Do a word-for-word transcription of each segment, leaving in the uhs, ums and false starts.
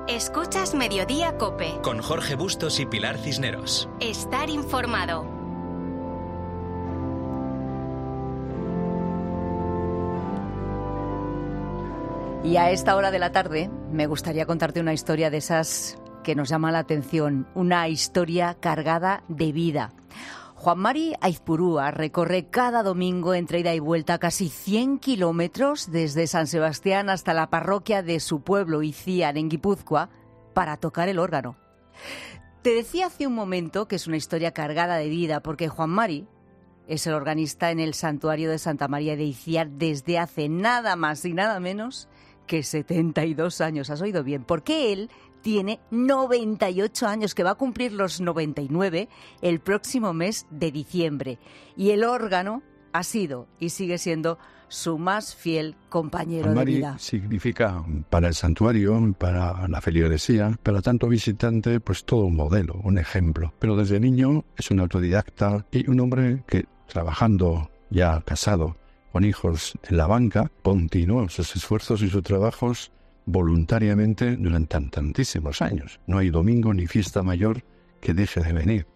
Escuchas Mediodía COPE. Con Jorge Bustos y Pilar Cisneros. Estar informado. Y a esta hora de la tarde me gustaría contarte una historia de esas que nos llama la atención. Una historia cargada de vida. Juan Mari Aizpurúa recorre cada domingo entre ida y vuelta casi cien kilómetros desde San Sebastián hasta la parroquia de su pueblo, Iciar, en Guipúzcoa, para tocar el órgano. Te decía hace un momento que es una historia cargada de vida porque Juan Mari es el organista en el santuario de Santa María de Iciar desde hace nada más y nada menos que setenta y dos años. ¿Has oído bien? Porque él tiene noventa y ocho años, que va a cumplir los noventa y nueve el próximo mes de diciembre. Y el órgano ha sido y sigue siendo su más fiel compañero de vida. Mari significa para el santuario, para la feligresía, para tanto visitante, pues todo un modelo, un ejemplo. Pero desde niño es un autodidacta y un hombre que, trabajando ya casado, con hijos en la banca, continuó sus esfuerzos y sus trabajos voluntariamente durante tantísimos años. No hay domingo ni fiesta mayor que deje de venir.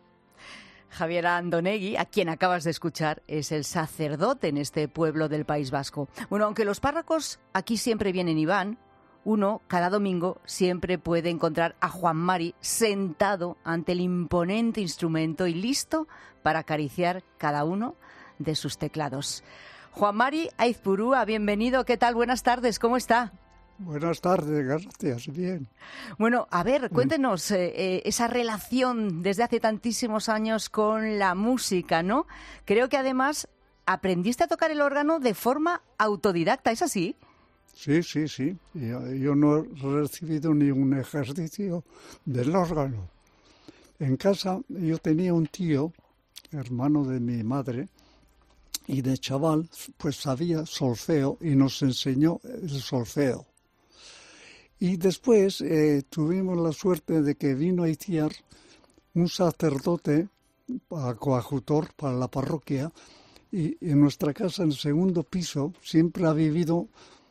Javier Andonegui, a quien acabas de escuchar, es el sacerdote en este pueblo del País Vasco. Bueno, aunque los párrocos aquí siempre vienen y van, uno, cada domingo, siempre puede encontrar a Juan Mari sentado ante el imponente instrumento y listo para acariciar cada uno de sus teclados. Juan Mari Aizpurúa, bienvenido. ¿Qué tal? Buenas tardes, ¿cómo está? Buenas tardes, gracias, bien. Bueno, a ver, cuéntenos eh, eh, esa relación desde hace tantísimos años con la música, ¿no? Creo que además aprendiste a tocar el órgano de forma autodidacta, ¿es así? Sí, sí, sí. Yo, yo no he recibido ningún ejercicio del órgano. En casa yo tenía un tío, hermano de mi madre, y de chaval pues sabía solfeo y nos enseñó el solfeo. Y después eh, tuvimos la suerte de que vino a Iciar un sacerdote, coadjutor para la parroquia, y en nuestra casa, en el segundo piso, siempre ha vivido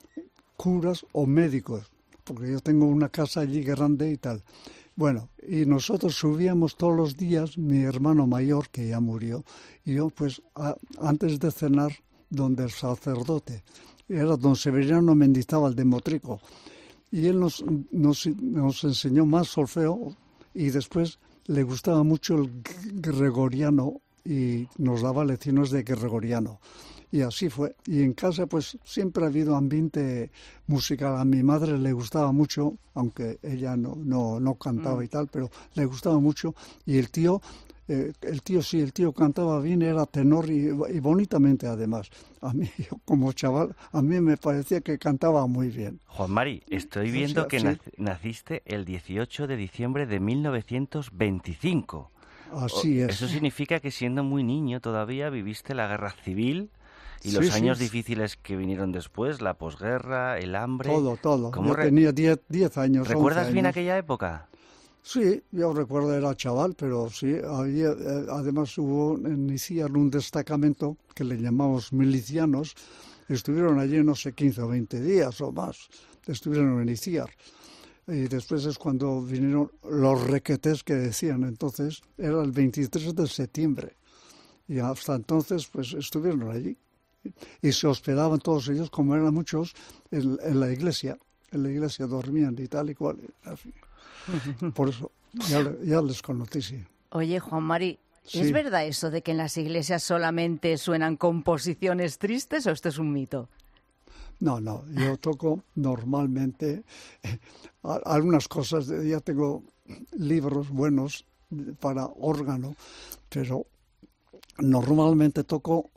curas o médicos, porque yo tengo una casa allí grande y tal. Bueno, y nosotros subíamos todos los días, mi hermano mayor, que ya murió, y yo, pues, a, antes de cenar, donde el sacerdote, era don Severiano Mendizábal de Motrico, y él nos, nos, nos enseñó más solfeo, y después le gustaba mucho el gregoriano, y nos daba lecciones de gregoriano. Y así fue. Y en casa pues siempre ha habido ambiente musical. A mi madre le gustaba mucho, aunque ella no, no, no cantaba mm. y tal, pero le gustaba mucho. Y el tío, eh, el tío sí, el tío cantaba bien, era tenor y, y bonitamente además. A mí, yo como chaval, a mí me parecía que cantaba muy bien. Juan Mari, estoy viendo o sea, que sí. naciste el dieciocho de diciembre de mil novecientos veinticinco. Así es. Eso significa que siendo muy niño todavía viviste la guerra civil y sí, los años sí. difíciles que vinieron después, la posguerra, el hambre. Todo, todo. Yo re... tenía diez años. ¿Recuerdas bien años. aquella época? Sí, yo recuerdo, era chaval, pero sí. Había, eh, además hubo en Iciar un destacamento que le llamamos milicianos. Estuvieron allí, no sé, quince o veinte días o más. Estuvieron en Iciar. Y después es cuando vinieron los requetés que decían. Entonces era el veintitrés de septiembre. Y hasta entonces pues estuvieron allí. Y se hospedaban todos ellos, como eran muchos, en, en la iglesia. En la iglesia dormían y tal y cual. Así. Por eso ya, ya les conocí, sí. Oye, Juan Mari, ¿es sí. verdad eso de que en las iglesias solamente suenan composiciones tristes o esto es un mito? No, no, yo toco normalmente eh, algunas cosas, ya tengo libros buenos para órgano, pero normalmente toco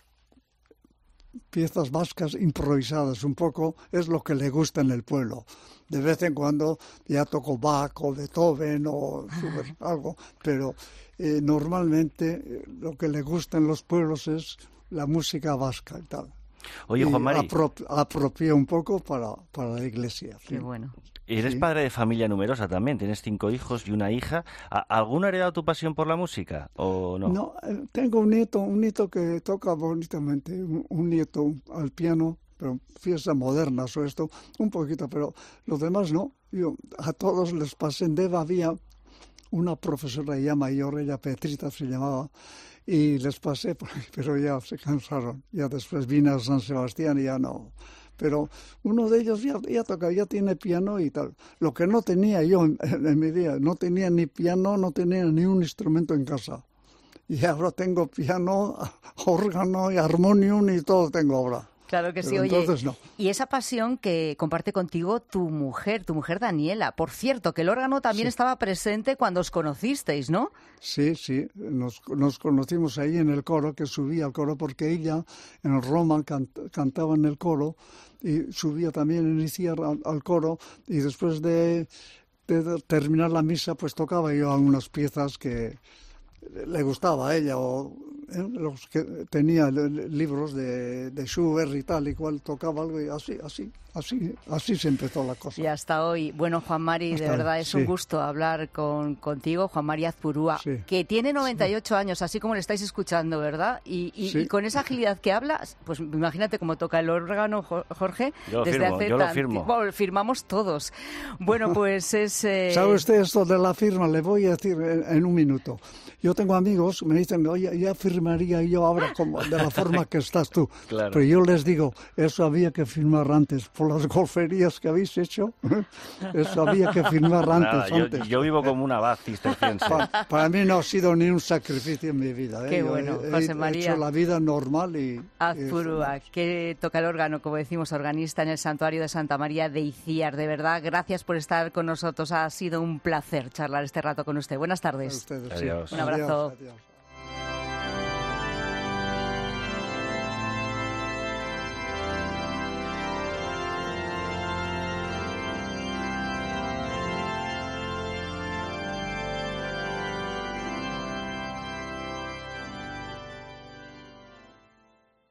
piezas vascas improvisadas, un poco es lo que le gusta en el pueblo. De vez en cuando ya toco Bach o Beethoven o super, algo, pero eh, normalmente eh, lo que le gusta en los pueblos es la música vasca y tal. Oye, Juan Mari. Aprop, apropié un poco para, para la iglesia. Qué sí. bueno. Eres sí. padre de familia numerosa también, tienes cinco hijos y una hija. ¿Alguno ha heredado tu pasión por la música o no? No, tengo un nieto, un nieto que toca bonitamente, un, un nieto al piano, pero fiestas modernas o esto, un poquito, pero los demás no. Yo a todos les pasé. En Deva había una profesora ya mayor, ella Petrita se llamaba, y les pasé, pero ya se cansaron. Ya después vine a San Sebastián y ya no. Pero uno de ellos ya, ya toca, ya tiene piano y tal. Lo que no tenía yo en, en mi día, no tenía ni piano, no tenía ni un instrumento en casa. Y ahora tengo piano, órgano y armonium y todo tengo ahora. Claro que sí, Pero oye, entonces no. Y esa pasión que comparte contigo tu mujer, tu mujer Daniela. Por cierto, que el órgano también Sí. estaba presente cuando os conocisteis, ¿no? Sí, sí, nos, nos conocimos ahí en el coro, que subía al coro, porque ella en Roma cant, cantaba en el coro y subía también en iniciar al, al coro, y después de, de terminar la misa pues tocaba yo algunas piezas que le gustaba a ella, o eh, los que tenía libros de, de Schubert y tal y cual, tocaba algo y así, así, así, así se empezó la cosa. Y hasta hoy. Bueno, Juan Mari, Hasta de verdad hoy, es sí. un gusto hablar con contigo, Juan Mari Azpurúa, Sí. que tiene noventa y ocho años, así como le estáis escuchando, ¿verdad? Y, y, Sí. y con esa agilidad que habla, pues imagínate cómo toca el órgano, Jo- Jorge, Yo lo desde firmo, hace yo lo tan- firmo. Bueno, firmamos todos. Bueno, pues es... eh, ¿Sabe usted esto de la firma? Le voy a decir en, en un minuto. Yo tengo amigos, me dicen, oye, ya firmaría yo ahora como de la forma que estás tú. Claro. Pero yo les digo, eso había que firmar antes. Por las golferías que habéis hecho, eso había que firmar antes. Nada, yo, antes. yo vivo como una abad cisterciense. Pa- para mí no ha sido ni un sacrificio en mi vida. ¿eh? Qué Yo bueno, he, José he María hecho la vida normal y... Azpurúa, que toca el órgano, como decimos, organista en el Santuario de Santa María de Iciar. De verdad, gracias por estar con nosotros. Ha sido un placer charlar este rato con usted. Buenas y- tardes. ustedes, sí. Adiós. Un abrazo. Adiós, adiós.